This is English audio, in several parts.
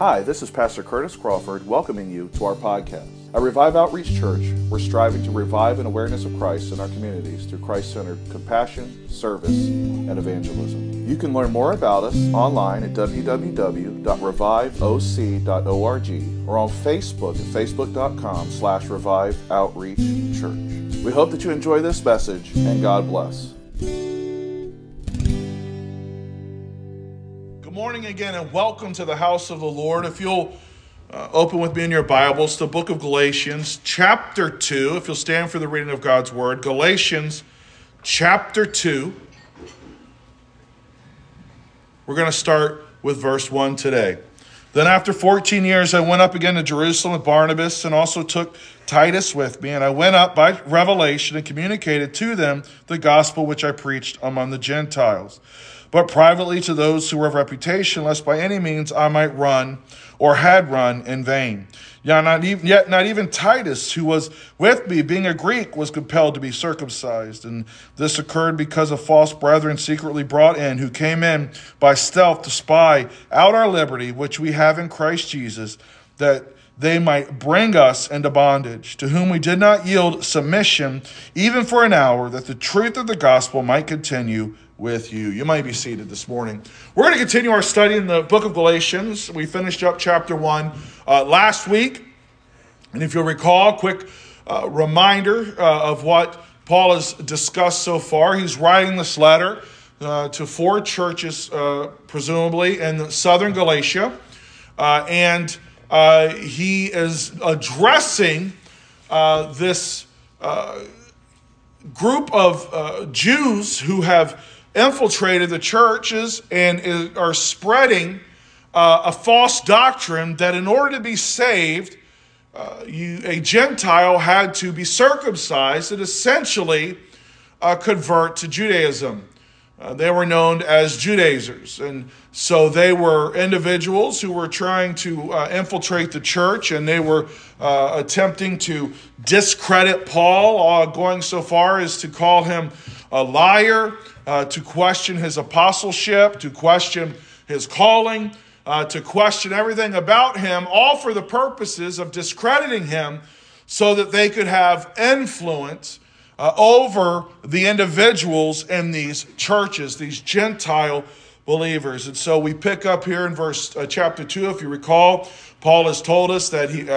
Hi, this is Pastor Curtis Crawford welcoming you to our podcast. At Revive Outreach Church, we're striving to revive an awareness of Christ in our communities through Christ-centered compassion, service, and evangelism. You can learn more about us online at www.reviveoc.org or on Facebook at facebook.com/reviveoutreachchurch. We hope that you enjoy this message and God bless. Good morning again and welcome to the house of the Lord. If you'll open with me in your Bibles, the book of Galatians, chapter 2, if you'll stand for the reading of God's word. Galatians, chapter 2. We're going to start with verse 1 today. Then after 14 years, I went up again to Jerusalem with Barnabas and also took Titus with me. And I went up by revelation and communicated to them the gospel which I preached among the Gentiles, but privately to those who were of reputation, lest by any means I might run or had run in vain. Yet not even Titus, who was with me, being a Greek, was compelled to be circumcised. And this occurred because of false brethren secretly brought in, who came in by stealth to spy out our liberty, which we have in Christ Jesus, that they might bring us into bondage, to whom we did not yield submission, even for an hour, that the truth of the gospel might continue with you. You might be seated this morning. We're going to continue our study in the book of Galatians. We finished up chapter 1 last week. And if you'll recall, a quick reminder of what Paul has discussed so far. He's writing this letter to 4 churches, presumably, in southern Galatia. And he is addressing this group of Jews who have infiltrated the churches and are spreading a false doctrine that in order to be saved, a Gentile had to be circumcised and essentially convert to Judaism. They were known as Judaizers, and so they were individuals who were trying to infiltrate the church, and they were attempting to discredit Paul, going so far as to call him a liar, to question his apostleship, to question his calling, to question everything about him, all for the purposes of discrediting him so that they could have influence over the individuals in these churches, these Gentile believers. And so we pick up here in chapter 2, if you recall, Paul has told us that he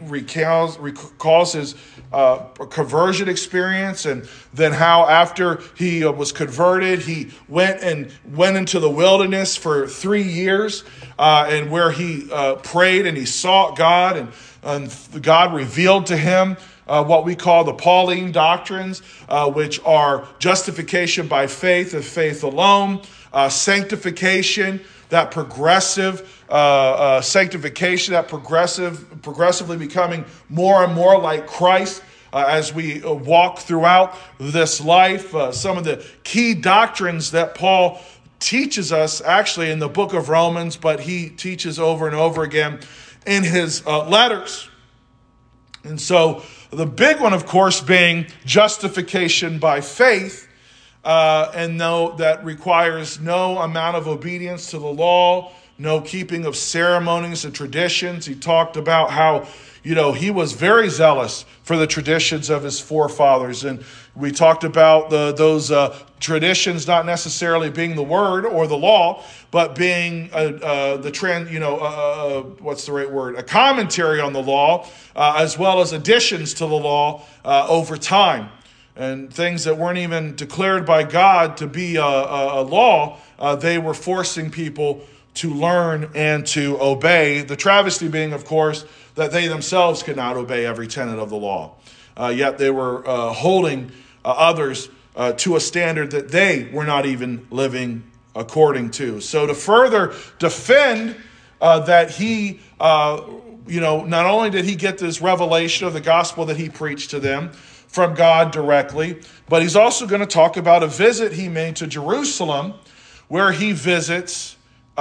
recalls his conversion experience, and then how after he was converted, he went into the wilderness for 3 years, and where he prayed and he sought God, and God revealed to him what we call the Pauline doctrines, which are justification by faith and faith alone, sanctification, that progressive sanctification, that progressively becoming more and more like Christ as we walk throughout this life. Some of the key doctrines that Paul teaches us actually in the book of Romans, but he teaches over and over again in his letters. And so the big one, of course, being justification by faith, and that requires no amount of obedience to the law, no keeping of ceremonies and traditions. He talked about how, he was very zealous for the traditions of his forefathers. And we talked about those traditions not necessarily being the word or the law, but being a commentary on the law, as well as additions to the law over time. And things that weren't even declared by God to be a law, they were forcing people to learn and to obey. The travesty being, of course, that they themselves could not obey every tenet of the law. Yet they were holding others to a standard that they were not even living according to. So to further defend that he, not only did he get this revelation of the gospel that he preached to them from God directly, but he's also going to talk about a visit he made to Jerusalem, where he visits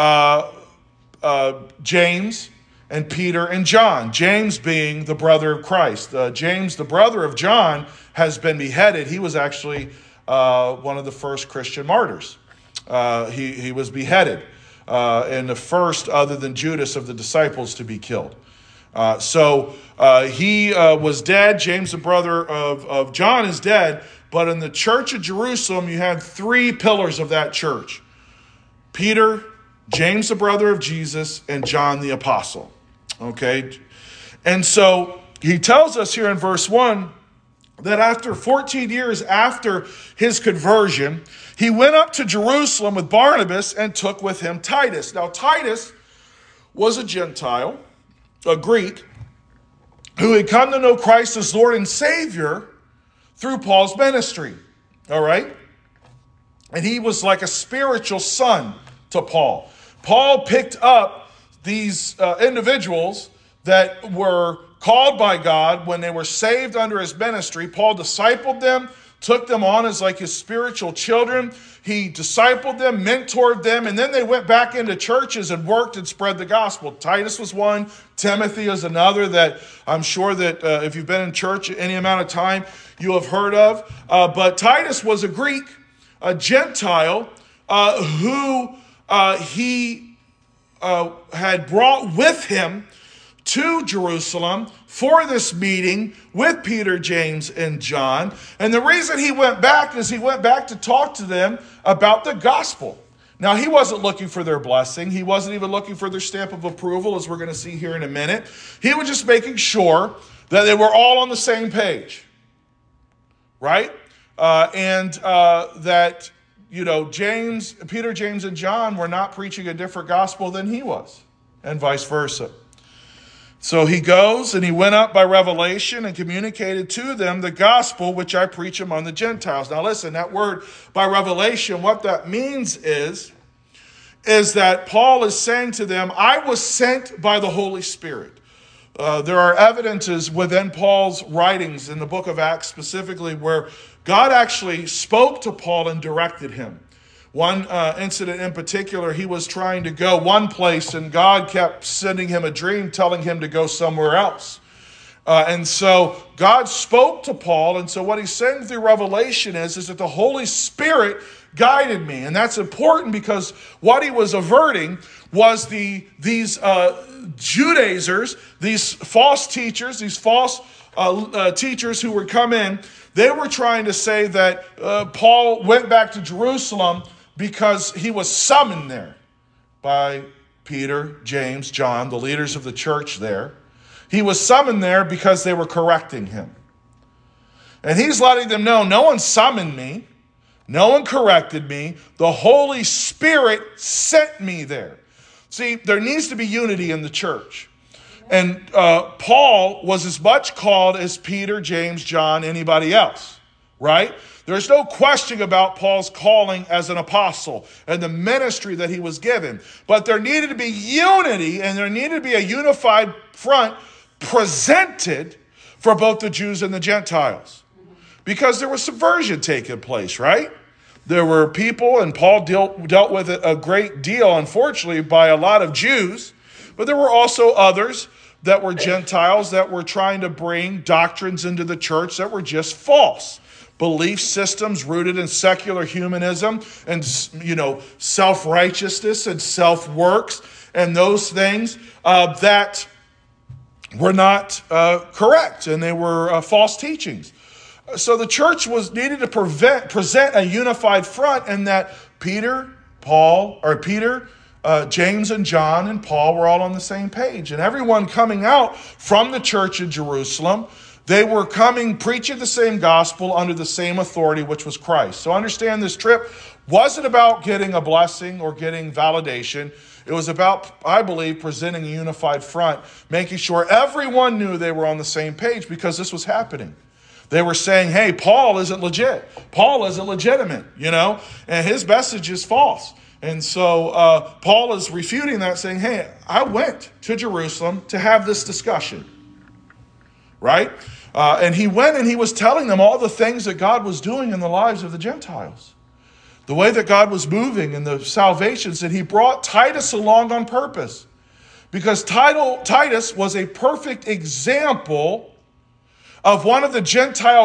James and Peter and John. James being the brother of Christ. James, the brother of John, has been beheaded. He was actually one of the first Christian martyrs. He was beheaded. and the first other than Judas of the disciples to be killed. So he was dead. James, the brother of John, is dead. But in the church of Jerusalem, you had three pillars of that church: Peter, James, the brother of Jesus, and John the apostle. Okay? And so he tells us here in verse 1 that after 14 years after his conversion, he went up to Jerusalem with Barnabas and took with him Titus. Now, Titus was a Gentile, a Greek, who had come to know Christ as Lord and Savior through Paul's ministry. All right? And he was like a spiritual son to Paul. Paul picked up these individuals that were called by God when they were saved under his ministry. Paul discipled them, took them on as like his spiritual children. He discipled them, mentored them, and then they went back into churches and worked and spread the gospel. Titus was one. Timothy is another that I'm sure that if you've been in church any amount of time, you have heard of. But Titus was a Greek, a Gentile, who he had brought with him to Jerusalem for this meeting with Peter, James, and John. And the reason he went back is he went back to talk to them about the gospel. Now, he wasn't looking for their blessing. He wasn't even looking for their stamp of approval, as we're going to see here in a minute. He was just making sure that they were all on the same page, right? And that, Peter, James, and John were not preaching a different gospel than he was, and vice versa. So he goes and he went up by revelation and communicated to them the gospel which I preach among the Gentiles. Now listen, that word by revelation, what that means is that Paul is saying to them, I was sent by the Holy Spirit. There are evidences within Paul's writings in the book of Acts specifically where God actually spoke to Paul and directed him. One incident in particular, he was trying to go one place and God kept sending him a dream telling him to go somewhere else. And so God spoke to Paul. And so what he's saying through Revelation is that the Holy Spirit guided me. And that's important because what he was averting was these Judaizers, these false teachers, these false teachers who would come in. They were trying to say that Paul went back to Jerusalem because he was summoned there by Peter, James, John, the leaders of the church there. He was summoned there because they were correcting him. And he's letting them know, no one summoned me. No one corrected me. The Holy Spirit sent me there. See, there needs to be unity in the church. And Paul was as much called as Peter, James, John, anybody else, right? There's no question about Paul's calling as an apostle and the ministry that he was given. But there needed to be unity and there needed to be a unified front presented for both the Jews and the Gentiles. Because there was subversion taking place, right? There were people, and Paul dealt with it a great deal, unfortunately, by a lot of Jews. But there were also others that were Gentiles that were trying to bring doctrines into the church that were just false. Belief systems rooted in secular humanism and, self-righteousness and self-works and those things that were not correct, and they were false teachings. So the church needed to present a unified front, and that Peter, James and John and Paul were all on the same page. And everyone coming out from the church in Jerusalem, they were coming, preaching the same gospel under the same authority, which was Christ. So understand, this trip wasn't about getting a blessing or getting validation. It was about, I believe, presenting a unified front, making sure everyone knew they were on the same page, because this was happening. They were saying, hey, Paul isn't legit. Paul isn't legitimate, and his message is false. And so Paul is refuting that, saying, hey, I went to Jerusalem to have this discussion, right? And he went and he was telling them all the things that God was doing in the lives of the Gentiles, the way that God was moving and the salvations. And he brought Titus along on purpose, because Titus was a perfect example of one of the Gentile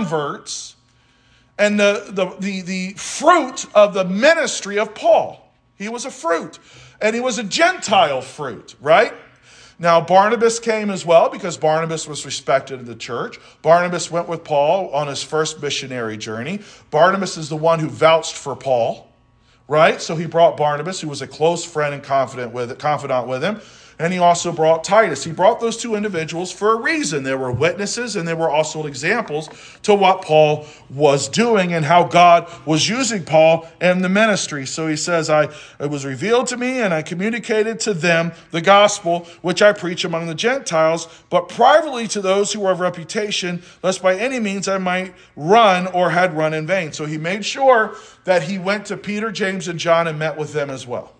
converts and the fruit of the ministry of Paul. He was a fruit. And he was a Gentile fruit, right? Now, Barnabas came as well because Barnabas was respected in the church. Barnabas went with Paul on his first missionary journey. Barnabas is the one who vouched for Paul, right? So he brought Barnabas, who was a close friend and confidant with him. And he also brought Titus. He brought those two individuals for a reason. They were witnesses and they were also examples to what Paul was doing and how God was using Paul in the ministry. So he says, it was revealed to me and I communicated to them the gospel, which I preach among the Gentiles, but privately to those who are of reputation, lest by any means I might run or had run in vain. So he made sure that he went to Peter, James, and John and met with them as well,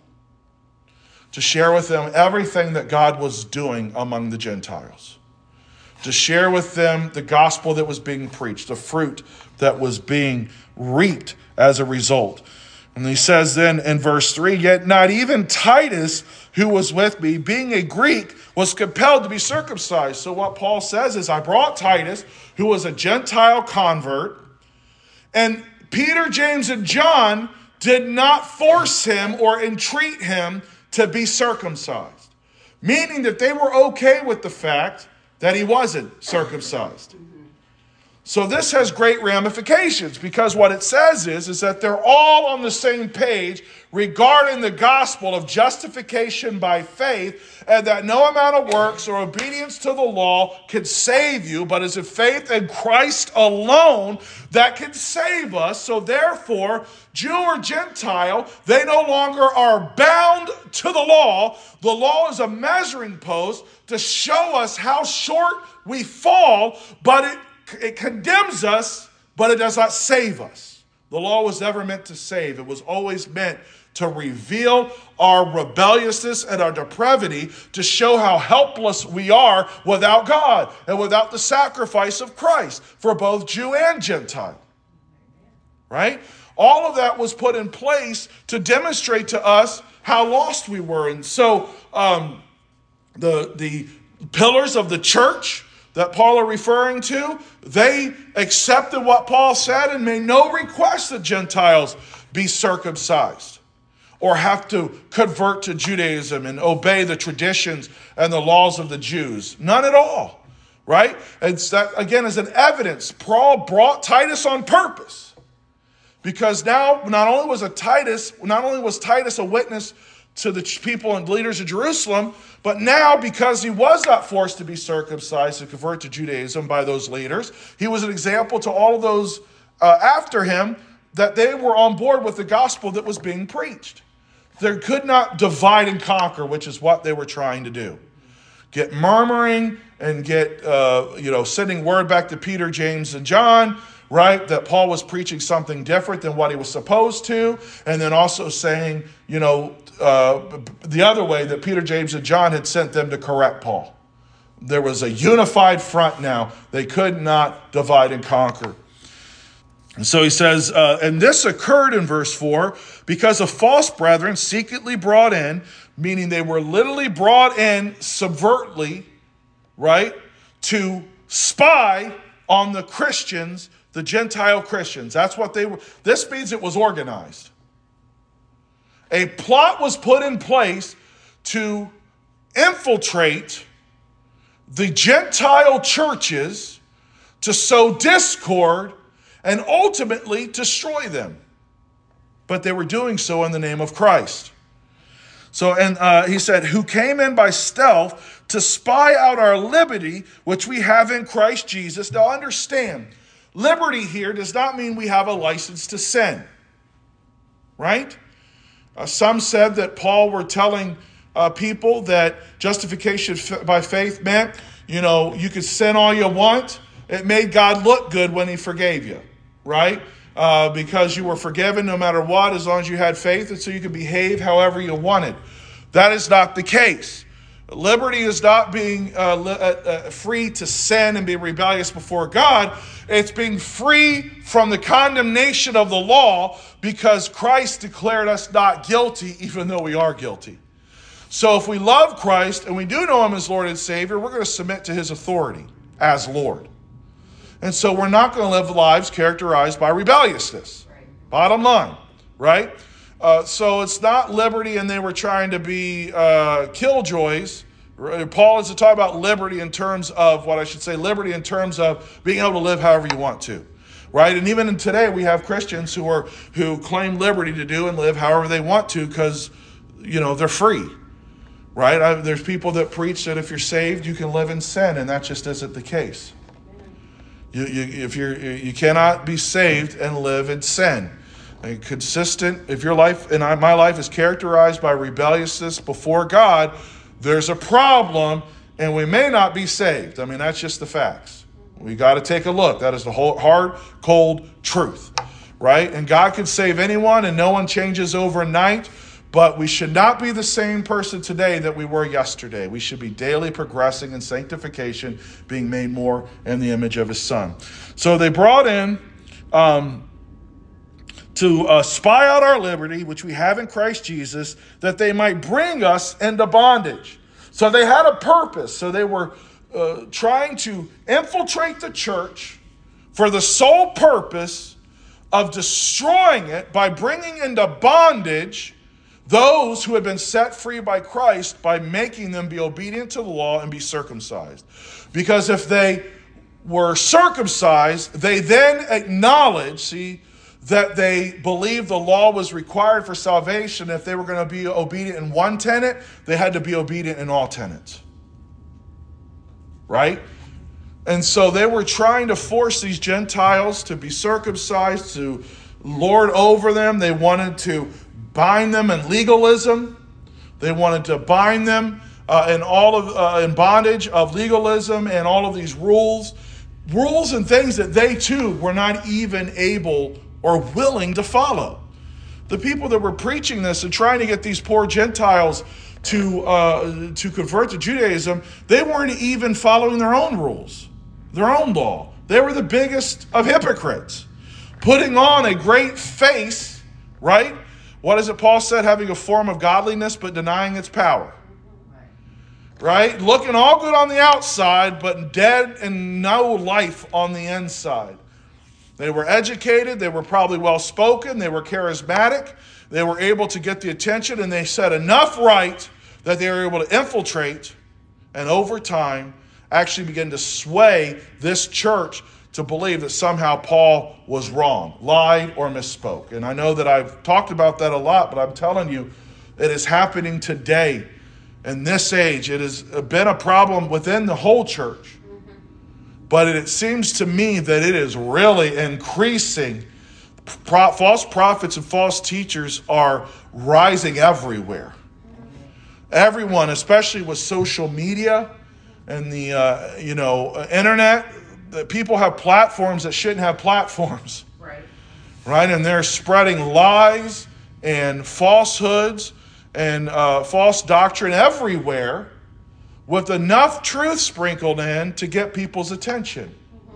to share with them everything that God was doing among the Gentiles, to share with them the gospel that was being preached, the fruit that was being reaped as a result. And he says then in verse 3, yet not even Titus, who was with me, being a Greek, was compelled to be circumcised. So what Paul says is, I brought Titus, who was a Gentile convert, and Peter, James, and John did not force him or entreat him to be circumcised, meaning that they were okay with the fact that he wasn't circumcised. So this has great ramifications, because what it says is that they're all on the same page regarding the gospel of justification by faith, and that no amount of works or obedience to the law can save you, but it's a faith in Christ alone that can save us. So therefore, Jew or Gentile, they no longer are bound to the law. The law is a measuring post to show us how short we fall, but it condemns us, but it does not save us. The law was never meant to save. It was always meant to reveal our rebelliousness and our depravity, to show how helpless we are without God and without the sacrifice of Christ for both Jew and Gentile. Right? All of that was put in place to demonstrate to us how lost we were. And so the pillars of the church that Paul are referring to, they accepted what Paul said and made no request that Gentiles be circumcised or have to convert to Judaism and obey the traditions and the laws of the Jews. None at all, right? It's that, again, is an evidence. Paul brought Titus on purpose, because now not only was Titus a witness to the people and leaders of Jerusalem, but now, because he was not forced to be circumcised to convert to Judaism by those leaders, he was an example to all of those after him, that they were on board with the gospel that was being preached. They could not divide and conquer, which is what they were trying to do. Get murmuring and get, sending word back to Peter, James, and John, right, that Paul was preaching something different than what he was supposed to, and then also saying, the other way, that Peter, James, and John had sent them to correct Paul. There was a unified front now. They could not divide and conquer. And so he says, and this occurred in verse 4, because of false brethren secretly brought in, meaning they were literally brought in subvertly, right, to spy on the Christians, the Gentile Christians. That's what they were. This means it was organized. A plot was put in place to infiltrate the Gentile churches, to sow discord, and ultimately destroy them. But they were doing so in the name of Christ. So, and he said, who came in by stealth to spy out our liberty, which we have in Christ Jesus. Now understand, liberty here does not mean we have a license to sin. Right? Some said that Paul were telling people that justification by faith meant, you could sin all you want. It made God look good when he forgave you, right? Because you were forgiven no matter what, as long as you had faith, and so you could behave however you wanted. That is not the case. Liberty is not being free to sin and be rebellious before God. It's being free from the condemnation of the law, because Christ declared us not guilty, even though we are guilty. So if we love Christ and we do know him as Lord and Savior, we're going to submit to his authority as Lord. And so we're not going to live lives characterized by rebelliousness. Bottom line, right? So it's not liberty and they were trying to be killjoys. Paul is to talk about liberty in terms of liberty in terms of being able to live however you want to. Right? And even today we have Christians who claim liberty to do and live however they want to because, they're free. Right? There's people that preach that if you're saved, you can live in sin, and that just isn't the case. You cannot be saved and live in sin. If your life and my life is characterized by rebelliousness before God, there's a problem, and we may not be saved. That's just the facts. We got to take a look. That is the whole hard, cold truth, right? And God can save anyone, and no one changes overnight. But we should not be the same person today that we were yesterday. We should be daily progressing in sanctification, being made more in the image of his Son. So they brought in to spy out our liberty, which we have in Christ Jesus, that they might bring us into bondage. So they had a purpose. So they were trying to infiltrate the church for the sole purpose of destroying it by bringing into bondage those who had been set free by Christ by making them be obedient to the law and be circumcised. Because if they were circumcised, they then acknowledged, that they believed the law was required for salvation. If they were going to be obedient in one tenet, they had to be obedient in all tenets. Right? And so they were trying to force these Gentiles to be circumcised, to lord over them. They wanted to bind them in legalism. They wanted to bind them in bondage of legalism and all of these rules and things that they too were not even able or willing to follow. The people that were preaching this and trying to get these poor Gentiles to convert to Judaism, they weren't even following their own rules, their own law. They were the biggest of hypocrites, putting on a great face, right? What is it Paul said? Having a form of godliness, but denying its power. Right? Looking all good on the outside, but dead and no life on the inside. They were educated. They were probably well-spoken. They were charismatic. They were able to get the attention, and they said enough right that they were able to infiltrate and over time actually begin to sway this church to believe that somehow Paul was wrong, lied, or misspoke. And I know that I've talked about that a lot, but I'm telling you, it is happening today in this age. It has been a problem within the whole church. But it seems to me that it is really increasing. False prophets and false teachers are rising everywhere. Everyone, especially with social media and the internet, people have platforms that shouldn't have platforms. Right? And they're spreading lies and falsehoods and false doctrine everywhere with enough truth sprinkled in to get people's attention.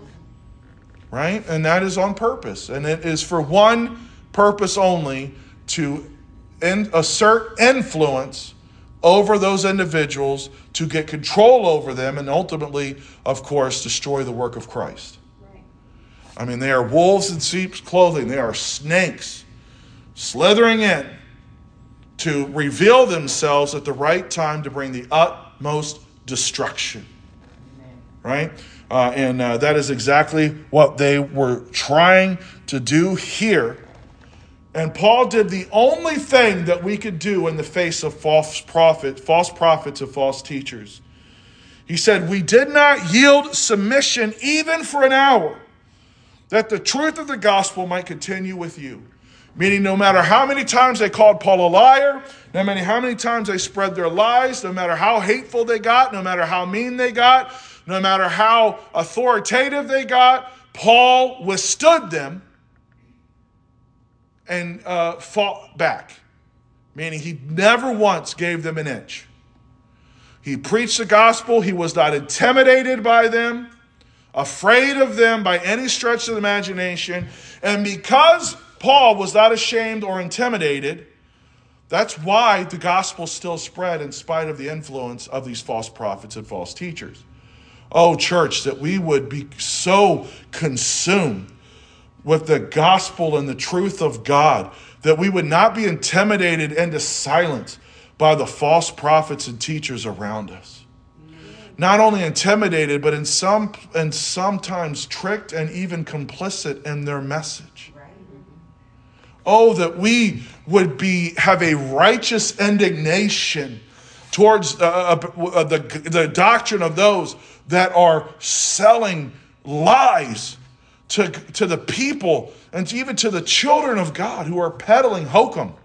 Right? And that is on purpose. And it is for one purpose only, to assert influence over those individuals, to get control over them, and ultimately, of course, destroy the work of Christ. Right. They are wolves in sheep's clothing. They are snakes slithering in to reveal themselves at the right time to bring the utmost destruction. Right? And that is exactly what they were trying to do here. And Paul did the only thing that we could do in the face of false prophets and false teachers. He said, we did not yield submission even for an hour, that the truth of the gospel might continue with you. Meaning no matter how many times they called Paul a liar, no matter how many times they spread their lies, no matter how hateful they got, no matter how mean they got, no matter how authoritative they got, Paul withstood them and fought back. Meaning he never once gave them an inch. He preached the gospel. He was not intimidated by them, afraid of them by any stretch of the imagination. And because Paul was not ashamed or intimidated, that's why the gospel still spread in spite of the influence of these false prophets and false teachers. Oh, church, that we would be so consumed with the gospel and the truth of God that we would not be intimidated into silence by the false prophets and teachers around us. Not only intimidated, but sometimes tricked and even complicit in their message. Oh, that we would have a righteous indignation towards the doctrine of those that are selling lies to the people and even to the children of God who are peddling hokum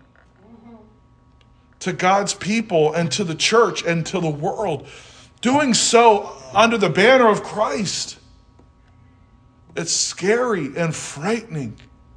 to God's people and to the church and to the world, doing so under the banner of Christ. It's scary and frightening.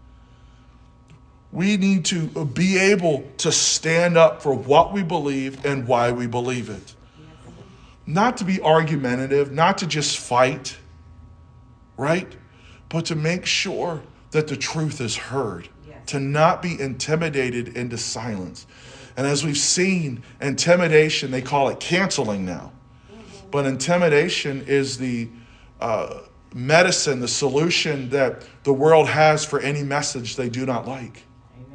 We need to be able to stand up for what we believe and why we believe it. Not to be argumentative, not to just fight, right? But to make sure that the truth is heard, to not be intimidated into silence. And as we've seen, intimidation, they call it canceling now. But intimidation is the medicine, the solution that the world has for any message they do not like.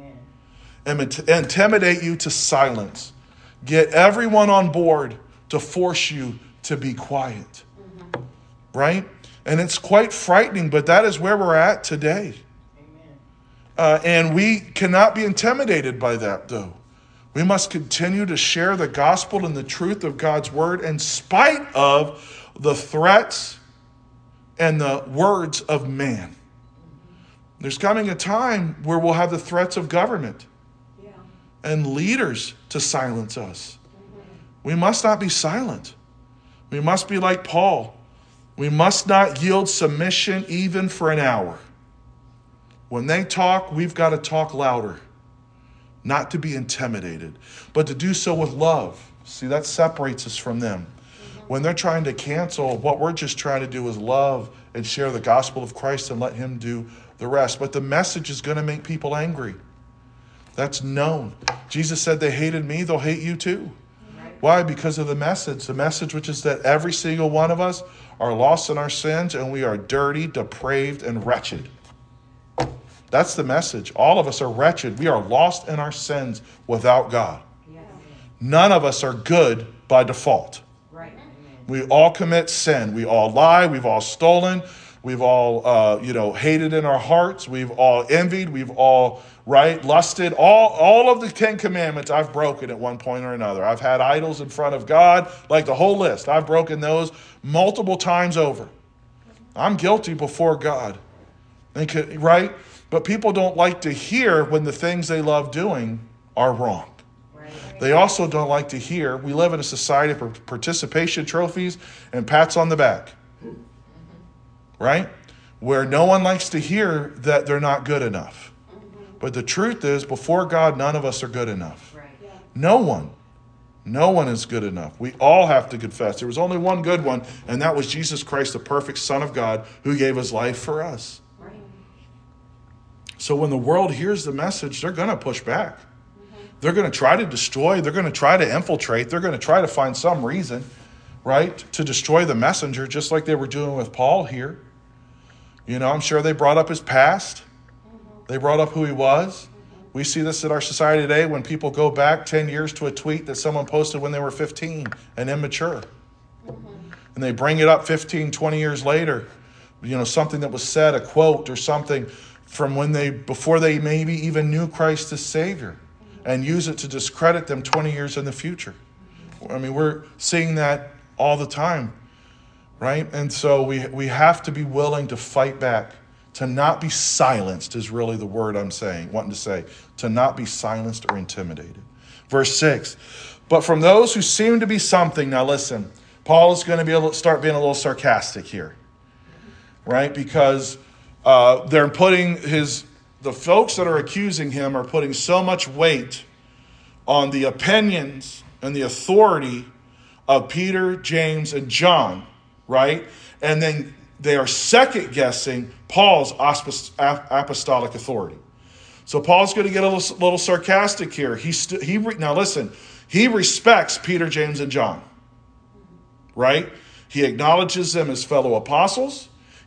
Intimidate you to silence. Get everyone on board to force you to be quiet. Right? And it's quite frightening, but that is where we're at today. And we cannot be intimidated by that, though. We must continue to share the gospel and the truth of God's word in spite of the threats and the words of man. There's coming a time where we'll have the threats of government and leaders to silence us. We must not be silent. We must be like Paul. We must not yield submission even for an hour. When they talk, we've got to talk louder. Not to be intimidated, but to do so with love. See, that separates us from them. When they're trying to cancel, what we're just trying to do is love and share the gospel of Christ and let him do the rest. But the message is going to make people angry. That's known. Jesus said they hated me, they'll hate you too. Why? Because of the message which is that every single one of us are lost in our sins and we are dirty, depraved, and wretched. That's the message. All of us are wretched. We are lost in our sins without God. None of us are good by default. We all commit sin. We all lie. We've all stolen. We've all, hated in our hearts. We've all envied. We've all, lusted. All of the 10 commandments I've broken at one point or another. I've had idols in front of God, like the whole list. I've broken those multiple times over. I'm guilty before God. Right? But people don't like to hear when the things they love doing are wrong. They also don't like to hear, we live in a society of participation trophies and pats on the back. Right? Where no one likes to hear that they're not good enough. But the truth is, before God, none of us are good enough. No one. No one is good enough. We all have to confess. There was only one good one, and that was Jesus Christ, the perfect Son of God, who gave his life for us. So when the world hears the message, they're going to push back. They're going to try to destroy. They're going to try to infiltrate. They're going to try to find some reason, to destroy the messenger, just like they were doing with Paul here. I'm sure they brought up his past. They brought up who he was. We see this in our society today when people go back 10 years to a tweet that someone posted when they were 15 and immature. And they bring it up 15, 20 years later, something that was said, a quote or something from before they maybe even knew Christ as Savior, and use it to discredit them 20 years in the future. We're seeing that all the time, right? And so we have to be willing to fight back. To not be silenced is really the word I'm wanting to say. To not be silenced or intimidated. Verse 6, but from those who seem to be something, now listen, Paul is going to start being a little sarcastic here, right? Because they're putting the folks that are accusing him are putting so much weight on the opinions and the authority of Peter, James, and John, right? And then they are second-guessing Paul's apostolic authority. So Paul's going to get a little sarcastic here. Now listen, he respects Peter, James, and John, right? He acknowledges them as fellow apostles.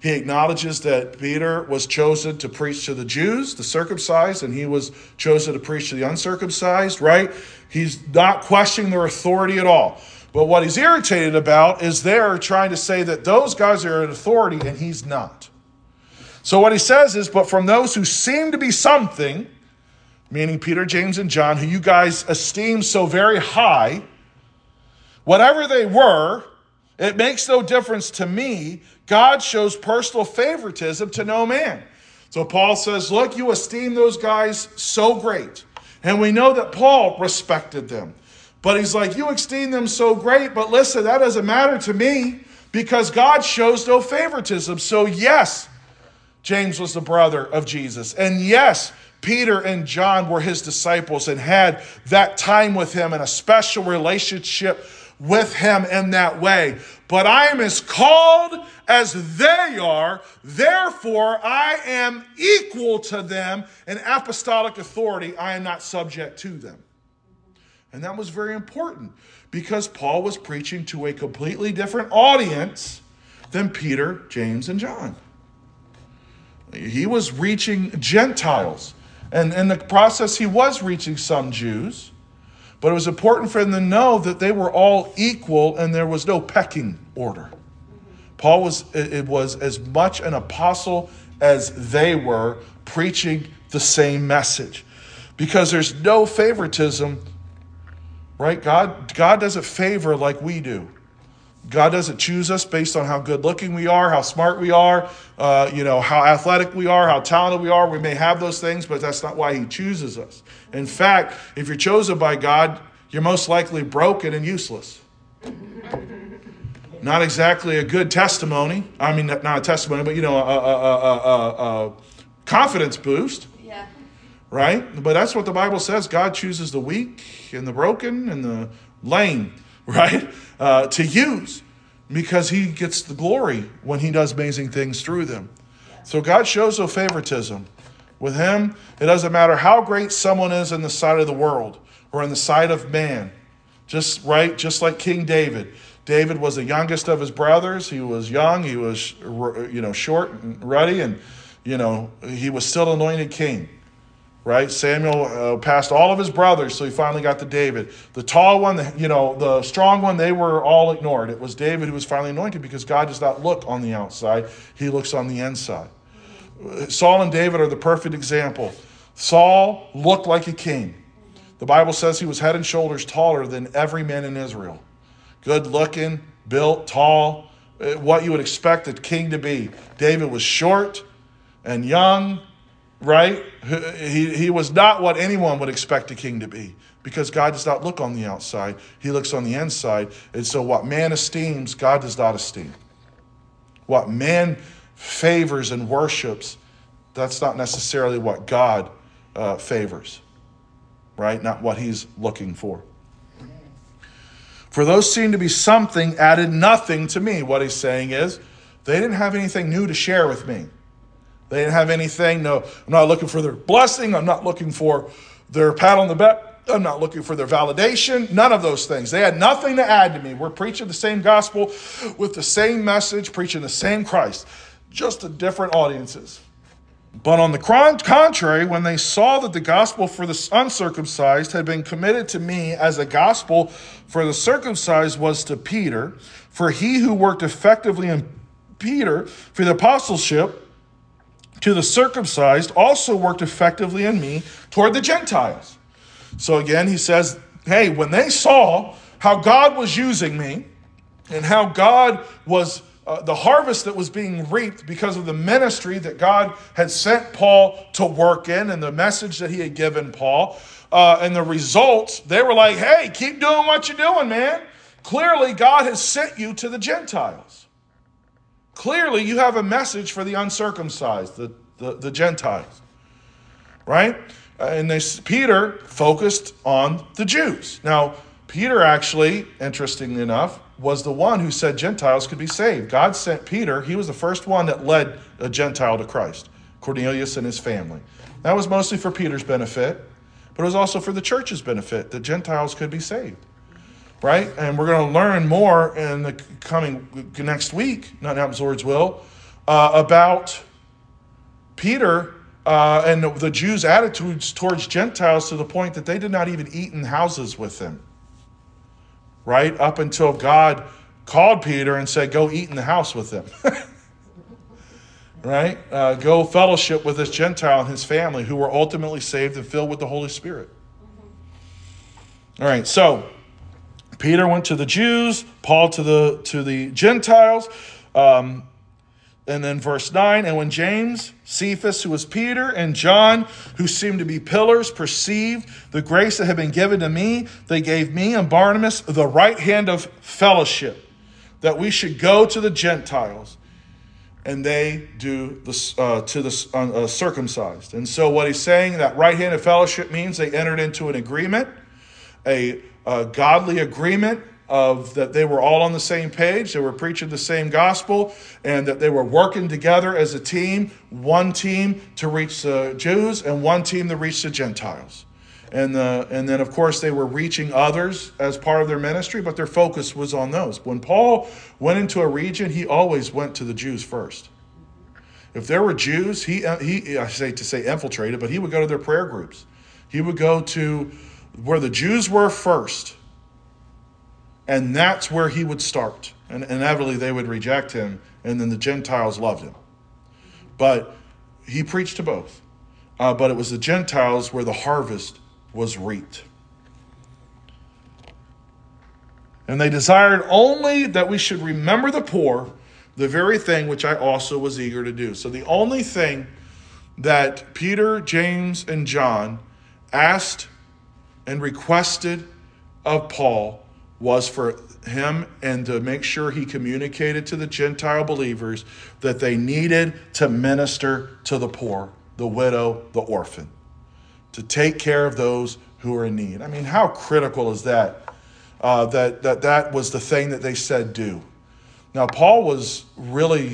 He acknowledges that Peter was chosen to preach to the Jews, the circumcised, and he was chosen to preach to the uncircumcised, right? He's not questioning their authority at all. But what he's irritated about is they're trying to say that those guys are in authority and he's not. So what he says is, but from those who seem to be something, meaning Peter, James, and John, who you guys esteem so very high, whatever they were, it makes no difference to me. God shows personal favoritism to no man. So Paul says, look, you esteem those guys so great. And we know that Paul respected them. But he's like, you esteem them so great, but listen, that doesn't matter to me because God shows no favoritism. So yes, James was the brother of Jesus. And yes, Peter and John were his disciples and had that time with him and a special relationship with him in that way. But I am as called as they are, therefore I am equal to them in apostolic authority. I am not subject to them. And that was very important because Paul was preaching to a completely different audience than Peter, James, and John. He was reaching Gentiles. And in the process, he was reaching some Jews. But it was important for them to know that they were all equal and there was no pecking order. Paul was as much an apostle as they were, preaching the same message. Because there's no favoritism, right? God doesn't favor like we do. God doesn't choose us based on how good looking we are, how smart we are, how athletic we are, how talented we are. We may have those things, but that's not why he chooses us. In fact, if you're chosen by God, you're most likely broken and useless. Not exactly a good testimony. I mean, not a testimony, but a confidence boost. Yeah. Right? But that's what the Bible says. God chooses the weak and the broken and the lame, right? To use because he gets the glory when he does amazing things through them. So God shows no favoritism. With him, it doesn't matter how great someone is in the sight of the world or in the sight of man. Just like King David. David was the youngest of his brothers. He was young. He was, short and ruddy, and, he was still anointed king. Right? Samuel passed all of his brothers, so he finally got to David. The tall one, the strong one, they were all ignored. It was David who was finally anointed because God does not look on the outside. He looks on the inside. Saul and David are the perfect example. Saul looked like a king. The Bible says he was head and shoulders taller than every man in Israel. Good looking, built, tall, what you would expect a king to be. David was short and young, right? He was not what anyone would expect a king to be because God does not look on the outside. He looks on the inside. And so what man esteems, God does not esteem. What man favors and worships, that's not necessarily what God favors, right? Not what he's looking for. For those seem to be something added nothing to me. What he's saying is they didn't have anything new to share with me. They didn't have anything. No, I'm not looking for their blessing. I'm not looking for their pat on the back. I'm not looking for their validation. None of those things. They had nothing to add to me. We're preaching the same gospel with the same message, preaching the same Christ, just to different audiences. But on the contrary, when they saw that the gospel for the uncircumcised had been committed to me as a gospel for the circumcised was to Peter, for he who worked effectively in Peter for the apostleship to the circumcised also worked effectively in me toward the Gentiles. So again, he says, hey, when they saw how God was using me and how God was the harvest that was being reaped because of the ministry that God had sent Paul to work in and the message that he had given Paul and the results, they were like, hey, keep doing what you're doing, man. Clearly, God has sent you to the Gentiles. Clearly, you have a message for the uncircumcised, the Gentiles, right? And Peter focused on the Jews. Now, Peter actually, interestingly enough, was the one who said Gentiles could be saved. God sent Peter. He was the first one that led a Gentile to Christ, Cornelius and his family. That was mostly for Peter's benefit, but it was also for the church's benefit that Gentiles could be saved, right? And we're going to learn more in the coming next week, not Lord's will, about Peter and the Jews' attitudes towards Gentiles to the point that they did not even eat in houses with them. Right? Up until God called Peter and said, go eat in the house with them. Right? Go fellowship with this Gentile and his family who were ultimately saved and filled with the Holy Spirit. All right, so Peter went to the Jews, Paul to the Gentiles. And then verse 9, and when James, Cephas, who was Peter, and John, who seemed to be pillars, perceived the grace that had been given to me, they gave me and Barnabas the right hand of fellowship, that we should go to the Gentiles, and they do to the circumcised. And so what he's saying, that right hand of fellowship means they entered into an agreement, a godly agreement, of that they were all on the same page, they were preaching the same gospel, and that they were working together as a team, one team to reach the Jews and one team to reach the Gentiles. And then, of course, they were reaching others as part of their ministry, but their focus was on those. When Paul went into a region, he always went to the Jews first. If there were Jews, he I say to say infiltrated, but he would go to their prayer groups. He would go to where the Jews were first. And that's where he would start. And inevitably they would reject him, and then the Gentiles loved him. But he preached to both. But it was the Gentiles where the harvest was reaped. And they desired only that we should remember the poor, the very thing which I also was eager to do. So the only thing that Peter, James, and John asked and requested of Paul was for him and to make sure he communicated to the Gentile believers that they needed to minister to the poor, the widow, the orphan, to take care of those who are in need. I mean, how critical is that? That was the thing that they said do. Now, Paul was really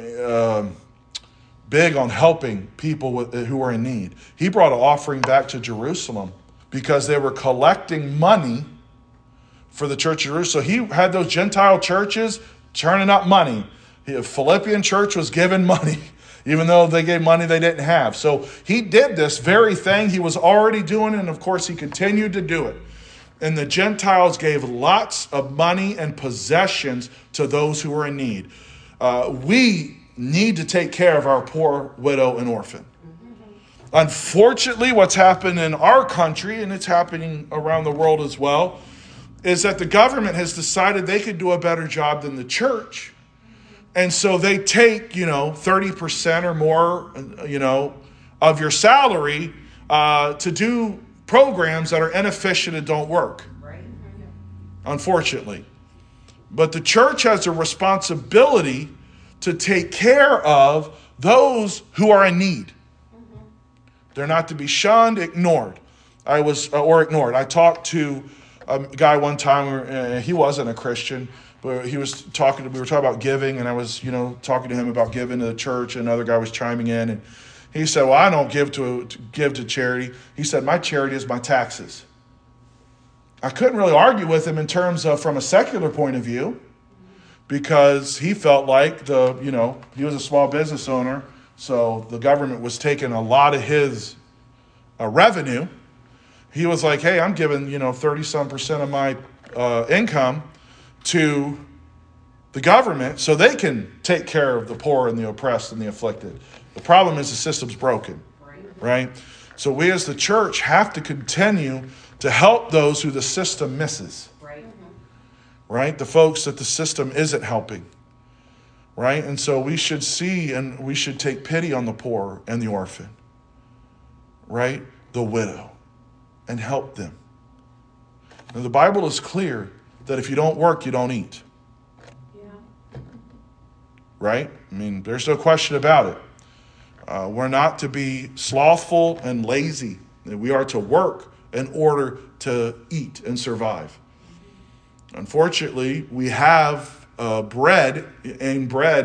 big on helping people who were in need. He brought an offering back to Jerusalem because they were collecting money for the church of Jerusalem. So he had those Gentile churches turning up money. The Philippian church was giving money, even though they gave money they didn't have. So he did this very thing he was already doing, and of course he continued to do it. And the Gentiles gave lots of money and possessions to those who were in need. We need to take care of our poor widow and orphan. Unfortunately, what's happened in our country, and it's happening around the world as well, is that the government has decided they could do a better job than the church. And so they take, 30% or more, of your salary to do programs that are inefficient and don't work. Right. Unfortunately. But the church has a responsibility to take care of those who are in need. Mm-hmm. They're not to be shunned, ignored. Ignored. I talked to a guy one time, he wasn't a Christian, but we were talking about giving, and I was, talking to him about giving to the church, and another guy was chiming in, and he said, well, I don't give to charity. He said, my charity is my taxes. I couldn't really argue with him in terms of from a secular point of view, because he felt like he was a small business owner, so the government was taking a lot of his revenue. He was like, hey, I'm giving, 30-some% of my income to the government so they can take care of the poor and the oppressed and the afflicted. The problem is the system's broken, right? So we as the church have to continue to help those who the system misses, right? The folks that the system isn't helping, right? And so we should see and we should take pity on the poor and the orphan, right? The widow. And help them. Now, the Bible is clear that if you don't work, you don't eat. Yeah. Right? I mean, there's no question about it. We're not to be slothful and lazy. We are to work in order to eat and survive. Unfortunately, we have ingrained,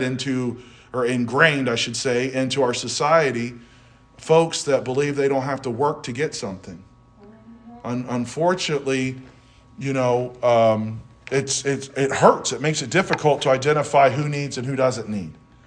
I should say, into our society, folks that believe they don't have to work to get something. Unfortunately, it hurts. It makes it difficult to identify who needs and who doesn't need.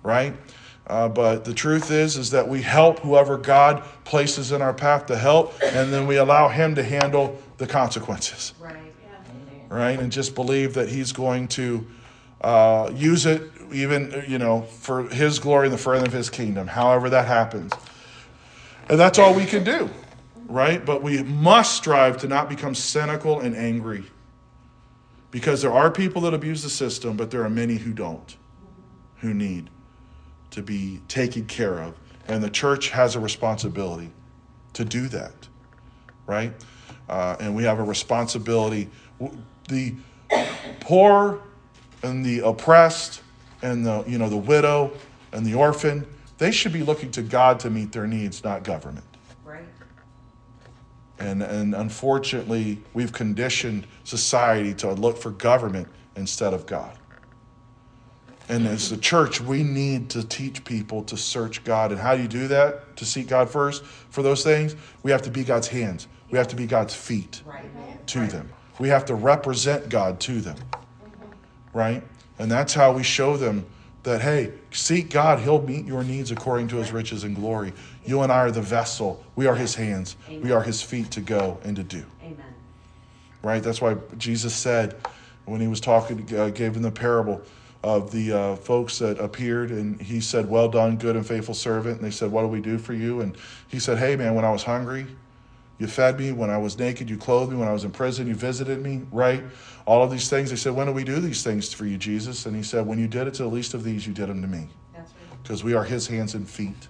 right? But the truth is that we help whoever God places in our path to help, and then we allow him to handle the consequences. Right. Right? And just believe that he's going to use it even, for his glory and the furtherance of his kingdom, however that happens. And that's all we can do, right? But we must strive to not become cynical and angry, because there are people that abuse the system, but there are many who don't, who need to be taken care of. And the church has a responsibility to do that, right? And we have a responsibility. The poor and the oppressed and the widow and the orphan, they should be looking to God to meet their needs, not government. Right. And unfortunately, we've conditioned society to look for government instead of God. And as the church, we need to teach people to search God. And how do you do that? To seek God first for those things? We have to be God's hands. We have to be God's feet to them. We have to represent God to them, right? And that's how we show them that, hey, seek God. He'll meet your needs according to his riches and glory. You and I are the vessel. We are his hands. Amen. We are his feet to go and to do. Amen. Right? That's why Jesus said when he was talking, gave them the parable of the folks that appeared, and he said, well done, good and faithful servant. And they said, what do we do for you? And he said, hey, man, when I was hungry, you fed me. When I was naked, you clothed me. When I was in prison, you visited me, right? All of these things. They said, when do we do these things for you, Jesus? And he said, when you did it to the least of these, you did them to me. That's right. Because we are his hands and feet.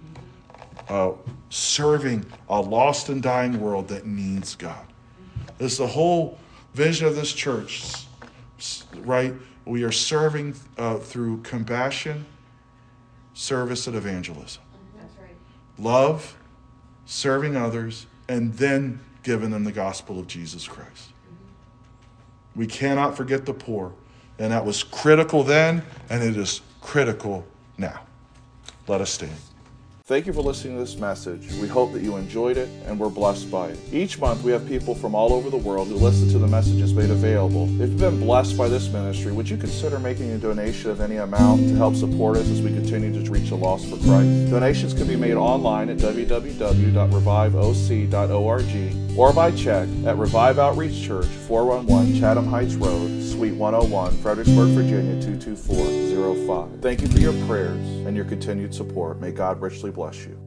Serving a lost and dying world that needs God. It's the whole vision of this church, right? We are serving through compassion, service, and evangelism. That's right. Love, serving others, and then giving them the gospel of Jesus Christ. We cannot forget the poor. And that was critical then, and it is critical now. Let us stand. Thank you for listening to this message. We hope that you enjoyed it and were blessed by it. Each month we have people from all over the world who listen to the messages made available. If you've been blessed by this ministry, would you consider making a donation of any amount to help support us as we continue to reach the lost for Christ? Donations can be made online at www.reviveoc.org or by check at Revive Outreach Church, 411 Chatham Heights Road, Suite 101, Fredericksburg, Virginia, 22405. Thank you for your prayers and your continued support. May God richly bless you.